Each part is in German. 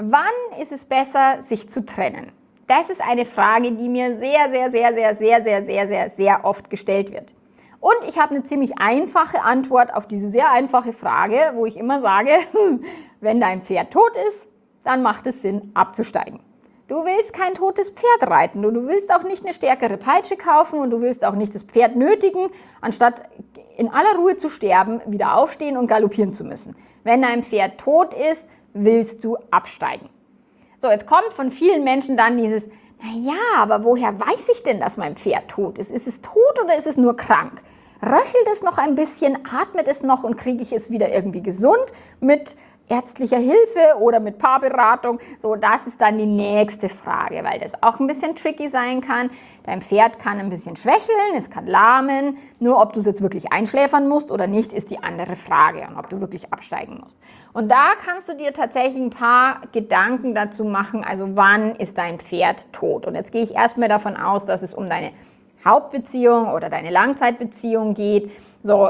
Wann ist es besser, sich zu trennen? Das ist eine Frage, die mir sehr oft gestellt wird. Und ich habe eine ziemlich einfache Antwort auf diese sehr einfache Frage, wo ich immer sage, wenn dein Pferd tot ist, dann macht es Sinn, abzusteigen. Du willst kein totes Pferd reiten und du willst auch nicht eine stärkere Peitsche kaufen und du willst auch nicht das Pferd nötigen, anstatt in aller Ruhe zu sterben, wieder aufstehen und galoppieren zu müssen. Wenn dein Pferd tot ist, willst du absteigen. So, jetzt kommt von vielen Menschen dann dieses, naja, aber woher weiß ich denn, dass mein Pferd tot ist? Ist es tot oder ist es nur krank? Röchelt es noch ein bisschen, atmet es noch und kriege ich es wieder irgendwie gesund mit ärztlicher Hilfe oder mit Paarberatung? So, das ist dann die nächste Frage, weil das auch ein bisschen tricky sein kann. Dein Pferd kann ein bisschen schwächeln, es kann lahmen. Nur ob du es jetzt wirklich einschläfern musst oder nicht, ist die andere Frage. Und ob du wirklich absteigen musst. Und da kannst du dir tatsächlich ein paar Gedanken dazu machen, also wann ist dein Pferd tot? Und jetzt gehe ich erstmal davon aus, dass es um deine Hauptbeziehung oder deine Langzeitbeziehung geht. So,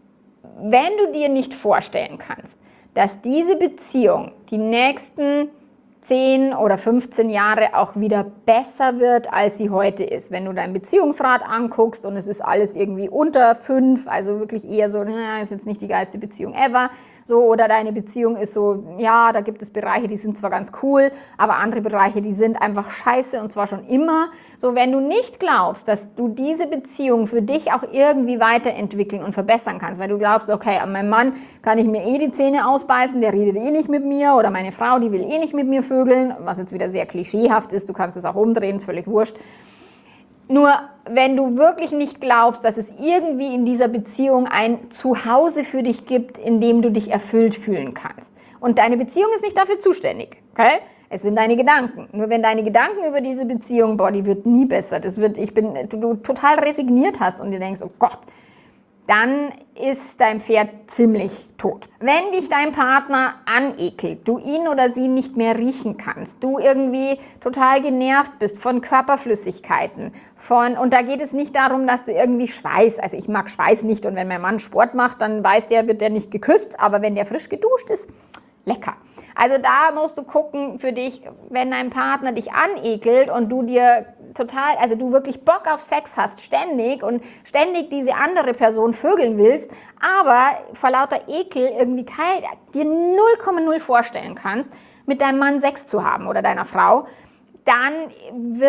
wenn du dir nicht vorstellen kannst, dass diese Beziehung die nächsten 10 oder 15 Jahre auch wieder besser wird, als sie heute ist. Wenn du deinen Beziehungsrat anguckst und es ist alles irgendwie unter 5, also wirklich eher so, ist jetzt nicht die geilste Beziehung ever, so, oder deine Beziehung ist so, ja, da gibt es Bereiche, die sind zwar ganz cool, aber andere Bereiche, die sind einfach scheiße und zwar schon immer. So, wenn du nicht glaubst, dass du diese Beziehung für dich auch irgendwie weiterentwickeln und verbessern kannst, weil du glaubst, okay, an meinem Mann kann ich mir eh die Zähne ausbeißen, der redet eh nicht mit mir, oder meine Frau, die will eh nicht mit mir vögeln, was jetzt wieder sehr klischeehaft ist, du kannst es auch umdrehen, ist völlig wurscht. Nur wenn du wirklich nicht glaubst, dass es irgendwie in dieser Beziehung ein Zuhause für dich gibt, in dem du dich erfüllt fühlen kannst. Und deine Beziehung ist nicht dafür zuständig, okay? Es sind deine Gedanken. Nur wenn deine Gedanken über diese Beziehung, boah, die wird nie besser, du total resigniert hast und dir denkst, oh Gott, dann ist dein Pferd ziemlich tot. Wenn dich dein Partner anekelt, du ihn oder sie nicht mehr riechen kannst, du irgendwie total genervt bist von Körperflüssigkeiten, und da geht es nicht darum, dass du irgendwie Schweiß, also ich mag Schweiß nicht und wenn mein Mann Sport macht, dann wird der nicht geküsst, aber wenn der frisch geduscht ist, lecker. Also da musst du gucken für dich, wenn dein Partner dich anekelt und du dir du wirklich Bock auf Sex hast, ständig diese andere Person vögeln willst, aber vor lauter Ekel irgendwie dir 0,0 vorstellen kannst, mit deinem Mann Sex zu haben oder deiner Frau, dann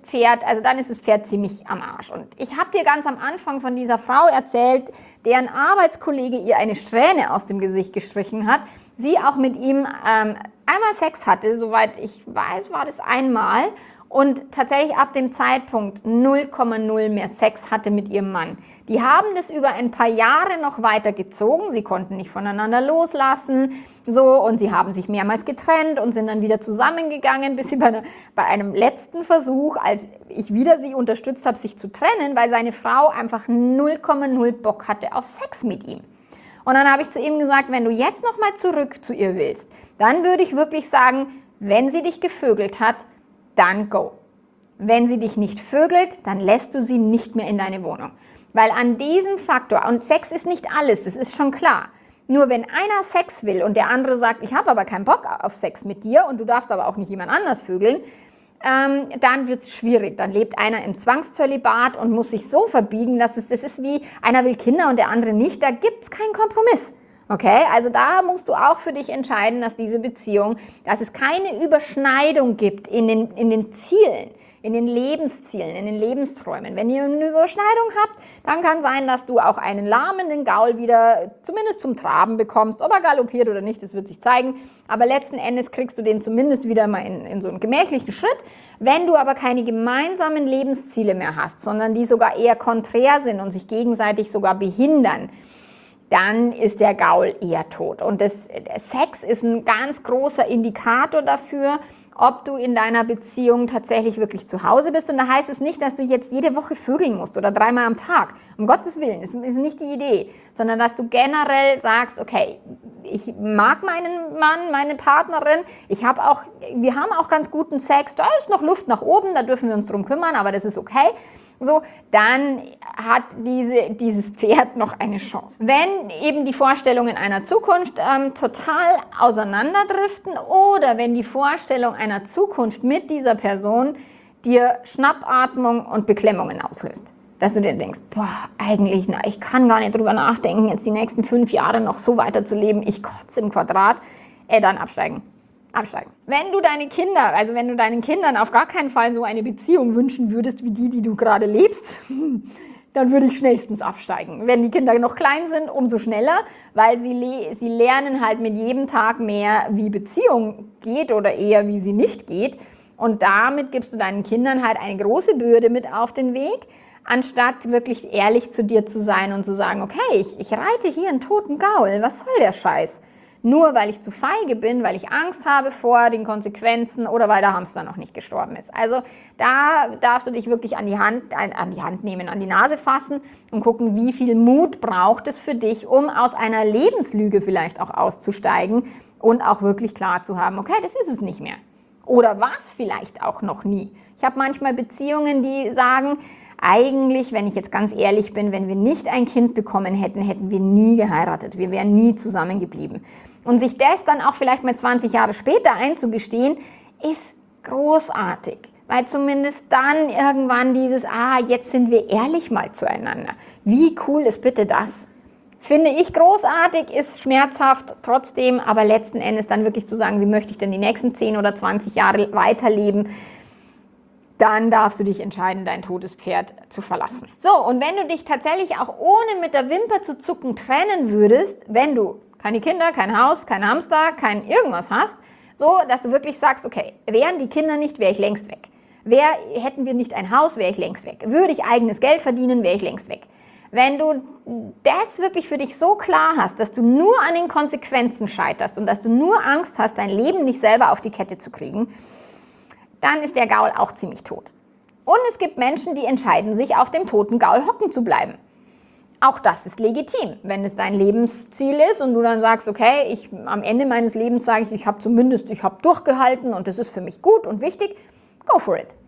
ist das Pferd ziemlich am Arsch. Und ich habe dir ganz am Anfang von dieser Frau erzählt, deren Arbeitskollege ihr eine Strähne aus dem Gesicht gestrichen hat, sie auch mit ihm einmal Sex hatte, soweit ich weiß, war das einmal, und tatsächlich ab dem Zeitpunkt 0,0 mehr Sex hatte mit ihrem Mann. Die haben das über ein paar Jahre noch weiter gezogen, sie konnten nicht voneinander loslassen, so, und sie haben sich mehrmals getrennt und sind dann wieder zusammengegangen, bis sie bei einem letzten Versuch, als ich wieder sie unterstützt habe, sich zu trennen, weil seine Frau einfach 0,0 Bock hatte auf Sex mit ihm. Und dann habe ich zu ihm gesagt, wenn du jetzt nochmal zurück zu ihr willst, dann würde ich wirklich sagen, wenn sie dich gevögelt hat, dann go. Wenn sie dich nicht vögelt, dann lässt du sie nicht mehr in deine Wohnung. Weil an diesem Faktor, und Sex ist nicht alles, das ist schon klar, nur wenn einer Sex will und der andere sagt, ich habe aber keinen Bock auf Sex mit dir und du darfst aber auch nicht jemand anders vögeln, dann wird es schwierig. Dann lebt einer im Zwangszölibat und muss sich so verbiegen, das ist wie, einer will Kinder und der andere nicht, da gibt es keinen Kompromiss. Okay, also da musst du auch für dich entscheiden, dass diese Beziehung, dass es keine Überschneidung gibt in den Zielen, in den Lebenszielen, in den Lebensträumen. Wenn ihr eine Überschneidung habt, dann kann sein, dass du auch einen lahmenden Gaul wieder zumindest zum Traben bekommst. Ob er galoppiert oder nicht, das wird sich zeigen. Aber letzten Endes kriegst du den zumindest wieder mal in so einen gemächlichen Schritt. Wenn du aber keine gemeinsamen Lebensziele mehr hast, sondern die sogar eher konträr sind und sich gegenseitig sogar behindern, dann ist der Gaul eher tot. Und Sex ist ein ganz großer Indikator dafür, ob du in deiner Beziehung tatsächlich wirklich zu Hause bist. Und da heißt es nicht, dass du jetzt jede Woche vögeln musst oder 3-mal am Tag. Um Gottes Willen, das ist nicht die Idee. Sondern dass du generell sagst, okay, ich mag meinen Mann, meine Partnerin, wir haben auch ganz guten Sex, da ist noch Luft nach oben, da dürfen wir uns drum kümmern, aber das ist okay. So, dann hat dieses Pferd noch eine Chance. Wenn eben die Vorstellungen einer Zukunft total auseinanderdriften oder wenn die Vorstellung einer Zukunft mit dieser Person dir Schnappatmung und Beklemmungen auslöst, dass du dir denkst, boah, eigentlich, ich kann gar nicht drüber nachdenken, jetzt die nächsten 5 Jahre noch so weiterzuleben, ich kotze im Quadrat, dann absteigen. Wenn du deinen Kindern auf gar keinen Fall so eine Beziehung wünschen würdest, wie die du gerade lebst, dann würde ich schnellstens absteigen. Wenn die Kinder noch klein sind, umso schneller, weil sie lernen halt mit jedem Tag mehr, wie Beziehung geht oder eher, wie sie nicht geht. Und damit gibst du deinen Kindern halt eine große Bürde mit auf den Weg, anstatt wirklich ehrlich zu dir zu sein und zu sagen, okay, ich reite hier einen toten Gaul, was soll der Scheiß? Nur weil ich zu feige bin, weil ich Angst habe vor den Konsequenzen oder weil der Hamster noch nicht gestorben ist. Also da darfst du dich wirklich an die Hand nehmen, an die Nase fassen und gucken, wie viel Mut braucht es für dich, um aus einer Lebenslüge vielleicht auch auszusteigen und auch wirklich klar zu haben, okay, das ist es nicht mehr. Oder war es vielleicht auch noch nie. Ich habe manchmal Beziehungen, die sagen, eigentlich, wenn ich jetzt ganz ehrlich bin, wenn wir nicht ein Kind bekommen hätten, hätten wir nie geheiratet. Wir wären nie zusammengeblieben. Und sich das dann auch vielleicht mal 20 Jahre später einzugestehen, ist großartig. Weil zumindest dann irgendwann jetzt sind wir ehrlich mal zueinander. Wie cool ist bitte das? Finde ich großartig, ist schmerzhaft trotzdem, aber letzten Endes dann wirklich zu sagen, wie möchte ich denn die nächsten 10 oder 20 Jahre weiterleben, dann darfst du dich entscheiden, dein totes Pferd zu verlassen. So, und wenn du dich tatsächlich auch ohne mit der Wimper zu zucken trennen würdest, wenn du keine Kinder, kein Haus, kein Hamster, kein irgendwas hast, so, dass du wirklich sagst, okay, wären die Kinder nicht, wäre ich längst weg. Hätten wir nicht ein Haus, wäre ich längst weg. Würde ich eigenes Geld verdienen, wäre ich längst weg. Wenn du das wirklich für dich so klar hast, dass du nur an den Konsequenzen scheiterst und dass du nur Angst hast, dein Leben nicht selber auf die Kette zu kriegen, dann ist der Gaul auch ziemlich tot. Und es gibt Menschen, die entscheiden sich, auf dem toten Gaul hocken zu bleiben. Auch das ist legitim. Wenn es dein Lebensziel ist und du dann sagst, okay, am Ende meines Lebens sage ich habe durchgehalten und das ist für mich gut und wichtig, go for it.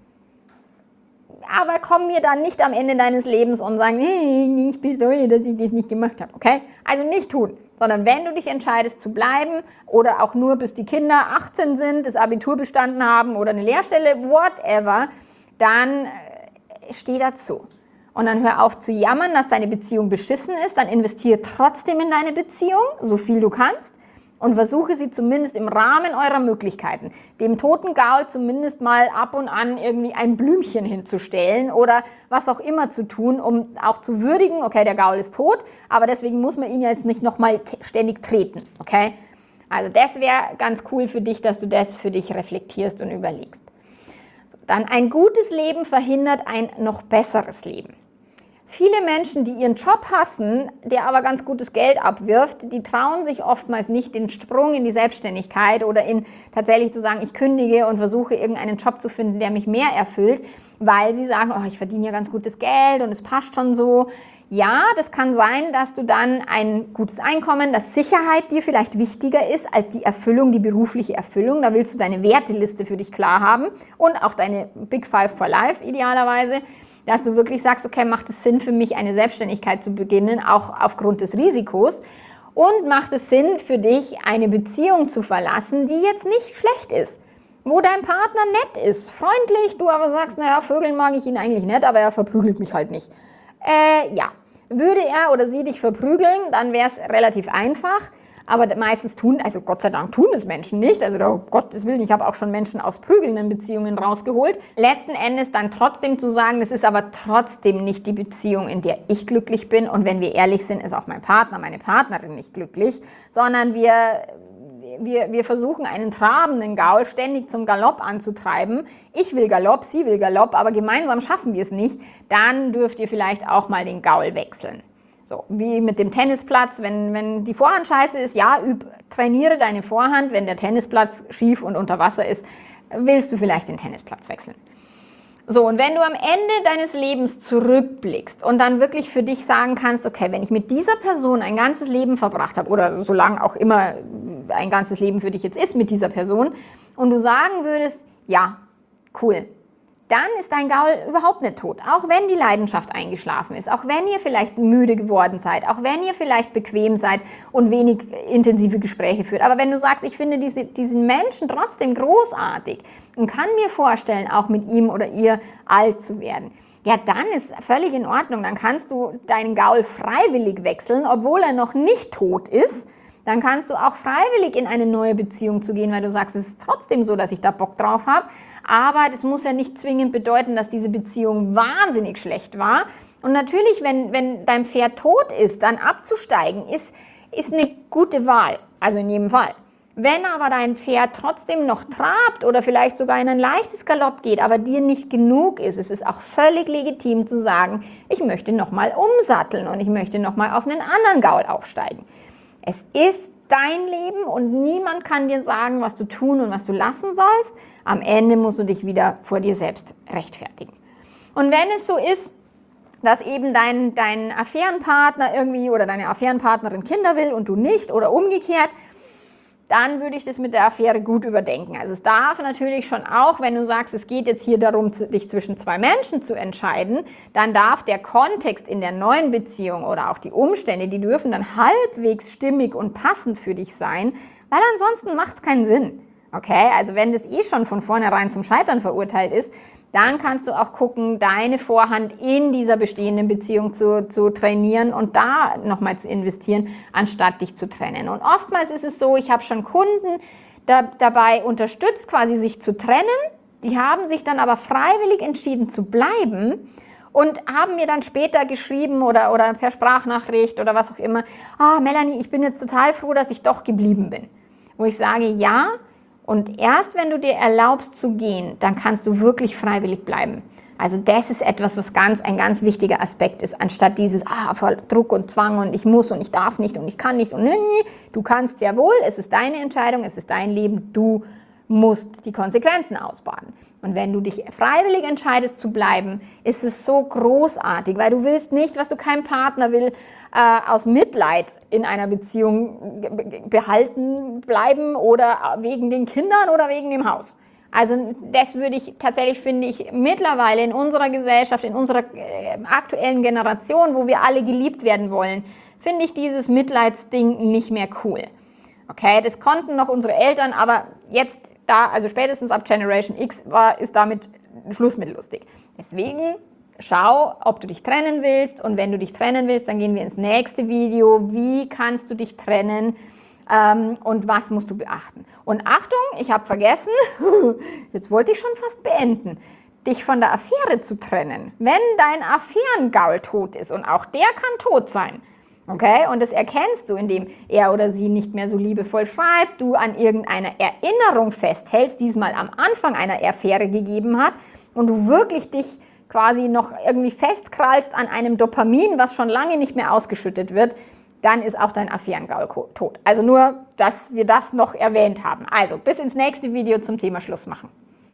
Aber komm mir dann nicht am Ende deines Lebens und sagen, hey, ich bereue, dass ich das nicht gemacht habe, okay? Also nicht tun, sondern wenn du dich entscheidest zu bleiben oder auch nur bis die Kinder 18 sind, das Abitur bestanden haben oder eine Lehrstelle, whatever, dann steh dazu. Und dann hör auf zu jammern, dass deine Beziehung beschissen ist, dann investiere trotzdem in deine Beziehung, so viel du kannst. Und versuche sie zumindest im Rahmen eurer Möglichkeiten, dem toten Gaul zumindest mal ab und an irgendwie ein Blümchen hinzustellen oder was auch immer zu tun, um auch zu würdigen, okay, der Gaul ist tot, aber deswegen muss man ihn ja jetzt nicht nochmal ständig treten, okay? Also das wäre ganz cool für dich, dass du das für dich reflektierst und überlegst. Dann ein gutes Leben verhindert ein noch besseres Leben. Viele Menschen, die ihren Job hassen, der aber ganz gutes Geld abwirft, die trauen sich oftmals nicht den Sprung in die Selbstständigkeit oder in tatsächlich zu sagen, ich kündige und versuche irgendeinen Job zu finden, der mich mehr erfüllt, weil sie sagen, oh, ich verdiene ja ganz gutes Geld und es passt schon so. Ja, das kann sein, dass du dann ein gutes Einkommen, dass Sicherheit dir vielleicht wichtiger ist als die Erfüllung, die berufliche Erfüllung. Da willst du deine Werteliste für dich klar haben und auch deine Big Five for Life idealerweise, dass du wirklich sagst, okay, macht es Sinn für mich, eine Selbstständigkeit zu beginnen, auch aufgrund des Risikos? Und macht es Sinn für dich, eine Beziehung zu verlassen, die jetzt nicht schlecht ist? Wo dein Partner nett ist, freundlich, du aber sagst, naja, Vögeln mag ich ihn eigentlich nicht, aber er verprügelt mich halt nicht. Ja, würde er oder sie dich verprügeln, dann wäre es relativ einfach. Aber meistens also Gott sei Dank tun es Menschen nicht. Also um Gottes Willen, ich habe auch schon Menschen aus prügelnden Beziehungen rausgeholt. Letzten Endes dann trotzdem zu sagen, das ist aber trotzdem nicht die Beziehung, in der ich glücklich bin. Und wenn wir ehrlich sind, ist auch mein Partner, meine Partnerin nicht glücklich. Sondern wir versuchen einen trabenden Gaul ständig zum Galopp anzutreiben. Ich will Galopp, sie will Galopp, aber gemeinsam schaffen wir es nicht. Dann dürft ihr vielleicht auch mal den Gaul wechseln. So, wie mit dem Tennisplatz, wenn die Vorhand scheiße ist, ja, trainiere deine Vorhand. Wenn der Tennisplatz schief und unter Wasser ist, willst du vielleicht den Tennisplatz wechseln. So, und wenn du am Ende deines Lebens zurückblickst und dann wirklich für dich sagen kannst, okay, wenn ich mit dieser Person ein ganzes Leben verbracht habe, oder solange auch immer ein ganzes Leben für dich jetzt ist mit dieser Person, und du sagen würdest, ja, cool, dann ist dein Gaul überhaupt nicht tot. Auch wenn die Leidenschaft eingeschlafen ist, auch wenn ihr vielleicht müde geworden seid, auch wenn ihr vielleicht bequem seid und wenig intensive Gespräche führt. Aber wenn du sagst, ich finde diesen Menschen trotzdem großartig und kann mir vorstellen, auch mit ihm oder ihr alt zu werden, ja, dann ist völlig in Ordnung. Dann kannst du deinen Gaul freiwillig wechseln, obwohl er noch nicht tot ist. Dann kannst du auch freiwillig in eine neue Beziehung zu gehen, weil du sagst, es ist trotzdem so, dass ich da Bock drauf habe. Aber das muss ja nicht zwingend bedeuten, dass diese Beziehung wahnsinnig schlecht war. Und natürlich, wenn dein Pferd tot ist, dann abzusteigen, ist eine gute Wahl. Also in jedem Fall. Wenn aber dein Pferd trotzdem noch trabt oder vielleicht sogar in ein leichtes Galopp geht, aber dir nicht genug ist, es ist auch völlig legitim zu sagen, ich möchte nochmal umsatteln und ich möchte nochmal auf einen anderen Gaul aufsteigen. Es ist dein Leben und niemand kann dir sagen, was du tun und was du lassen sollst. Am Ende musst du dich wieder vor dir selbst rechtfertigen. Und wenn es so ist, dass eben dein Affärenpartner irgendwie oder deine Affärenpartnerin Kinder will und du nicht oder umgekehrt, dann würde ich das mit der Affäre gut überdenken. Also es darf natürlich schon auch, wenn du sagst, es geht jetzt hier darum, dich zwischen zwei Menschen zu entscheiden, dann darf der Kontext in der neuen Beziehung oder auch die Umstände, die dürfen dann halbwegs stimmig und passend für dich sein, weil ansonsten macht es keinen Sinn. Okay, also wenn das schon von vornherein zum Scheitern verurteilt ist, dann kannst du auch gucken, deine Vorhand in dieser bestehenden Beziehung zu trainieren und da nochmal zu investieren, anstatt dich zu trennen. Und oftmals ist es so, ich habe schon Kunden dabei unterstützt, quasi sich zu trennen. Die haben sich dann aber freiwillig entschieden zu bleiben und haben mir dann später geschrieben oder per Sprachnachricht oder was auch immer, Melanie, ich bin jetzt total froh, dass ich doch geblieben bin. Wo ich sage, ja, und erst wenn du dir erlaubst zu gehen, dann kannst du wirklich freiwillig bleiben. Also das ist etwas, was ein ganz wichtiger Aspekt ist, anstatt dieses voll Druck und Zwang und ich muss und ich darf nicht und ich kann nicht und du kannst sehr wohl, es ist deine Entscheidung, es ist dein Leben, du musst die Konsequenzen ausbaden. Und wenn du dich freiwillig entscheidest zu bleiben, ist es so großartig, weil du willst nicht, was du keinem Partner will, aus Mitleid in einer Beziehung behalten bleiben oder wegen den Kindern oder wegen dem Haus. Also das würde ich tatsächlich, finde ich, mittlerweile in unserer Gesellschaft, in unserer aktuellen Generation, wo wir alle geliebt werden wollen, finde ich dieses Mitleidsding nicht mehr cool. Okay, das konnten noch unsere Eltern, aber jetzt also spätestens ab Generation X ist damit Schluss mit lustig. Deswegen schau, ob du dich trennen willst und wenn du dich trennen willst, dann gehen wir ins nächste Video. Wie kannst du dich trennen und was musst du beachten? Und Achtung, ich habe vergessen, jetzt wollte ich schon fast beenden, dich von der Affäre zu trennen. Wenn dein Affärengaul tot ist und auch der kann tot sein, okay, und das erkennst du, indem er oder sie nicht mehr so liebevoll schreibt, du an irgendeiner Erinnerung festhältst, die es mal am Anfang einer Affäre gegeben hat und du wirklich dich quasi noch irgendwie festkrallst an einem Dopamin, was schon lange nicht mehr ausgeschüttet wird, dann ist auch dein Affärengaul tot. Also nur, dass wir das noch erwähnt haben. Also bis ins nächste Video zum Thema Schluss machen.